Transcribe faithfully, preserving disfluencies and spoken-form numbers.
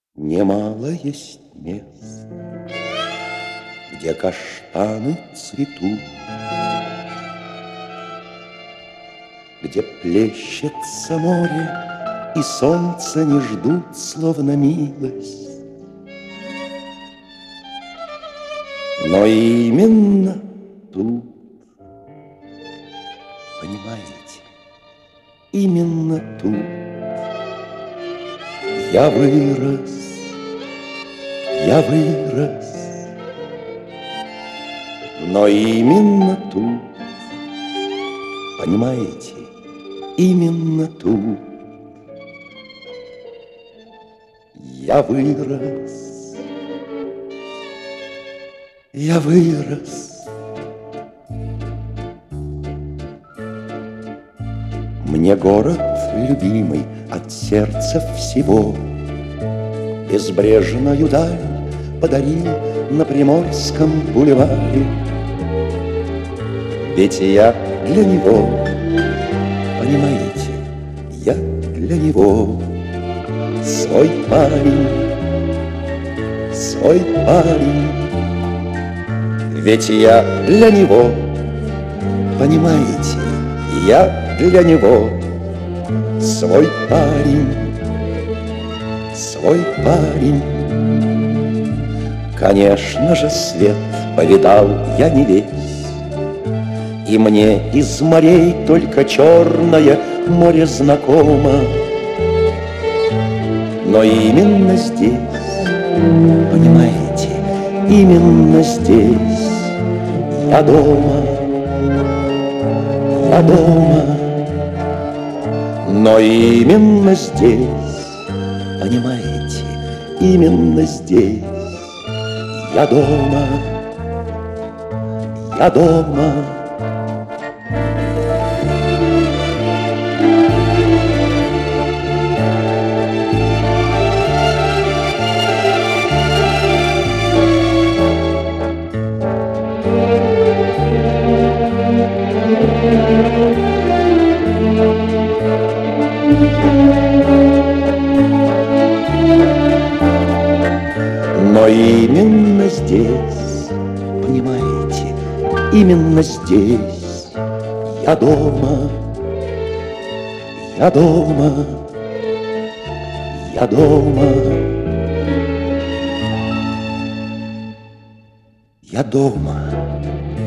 Немало есть мест, где каштаны цветут, где плещется море, и солнце не ждут, словно милость. Но именно тут, понимаете, именно тут я вырос, я вырос. Но именно тут, понимаете, именно тут я вырос, я вырос. Мне город любимый от сердца всего безбрежную даль подарил на Приморском бульваре. Ведь я для него, понимаете, я для него свой парень, свой парень. Ведь я для него, понимаете, я для него свой парень, свой парень. Конечно же, свет повидал я не весь, и мне из морей только Черное море знакомо. Но именно здесь, понимаете, именно здесь я дома, я дома. Но именно здесь, понимаете, именно здесь я дома, я дома. Но именно здесь, понимаете, именно здесь я дома, я дома, я дома, я дома.